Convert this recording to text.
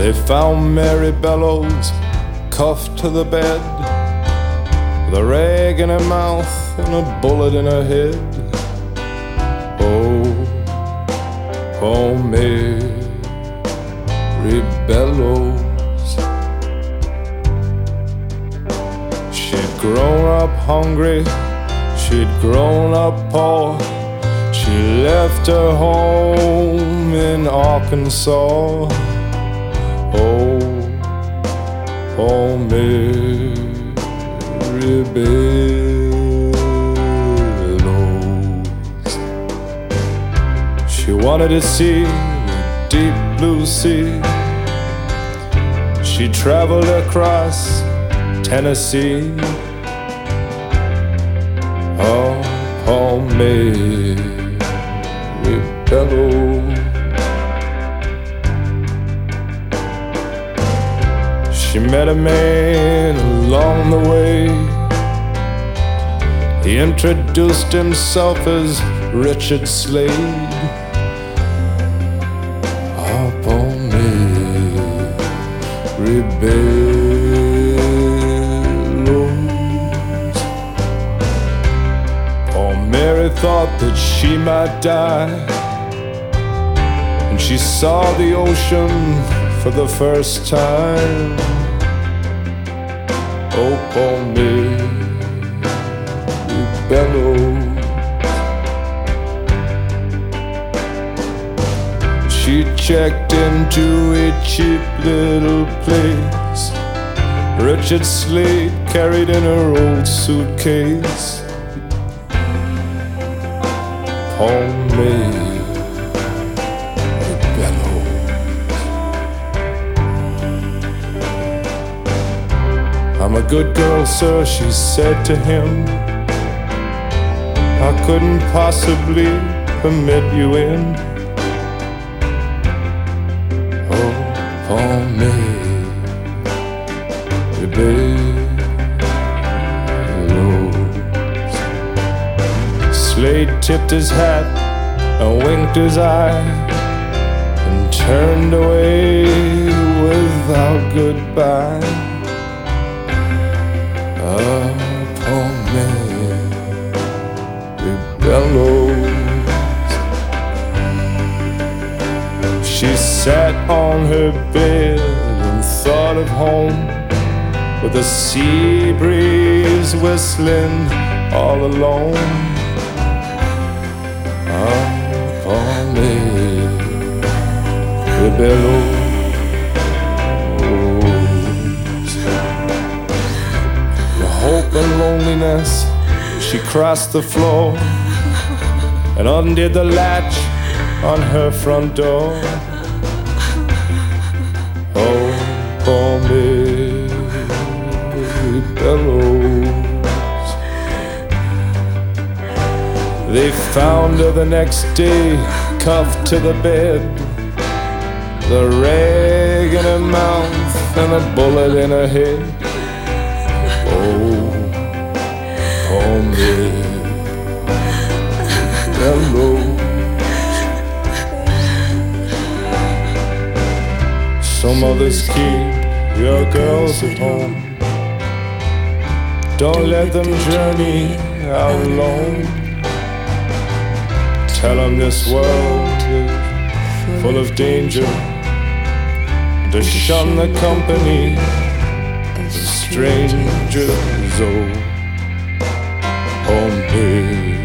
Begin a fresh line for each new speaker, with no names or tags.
They found Mary Bellows cuffed to the bed, with a rag in her mouth and a bullet in her head. Oh, Mary Bellows. She'd grown up hungry, she'd grown up poor. She left her home in Arkansas. Oh, Mary Bellows. She wanted to see the deep blue sea. She traveled across Tennessee. Oh, Mary Bellows. She met a man along the way. He introduced himself as Richard Slade. Oh, Mary Bellows. Poor Mary thought that she might die, and she saw the ocean for the first time. Oh, poor Mary Bellows. She checked into a cheap little place Richard Slade carried in her old suitcase. Poor Mary Bellows. I'm a good girl, sir, she said to him. I couldn't possibly permit you in. Oh, poor Mary Bellows. Slade tipped his hat and winked his eye and turned away without goodbye. Oh, poor Mary Bellows. She sat on her bed and thought of home, with the sea breeze whistling all alone. Oh, poor Mary Bellows. Hope and loneliness, she crossed the floor and undid the latch on her front door. Oh, poor Mary Bellows. They found her the next day, cuffed to the bed, the rag in her mouth and a bullet in her head. Oh, poor Mary Bellows. Some mothers keep your girls at home. Don't let them journey out alone. Tell them this world is full of danger, to shun the company of strangers. Oh, Mary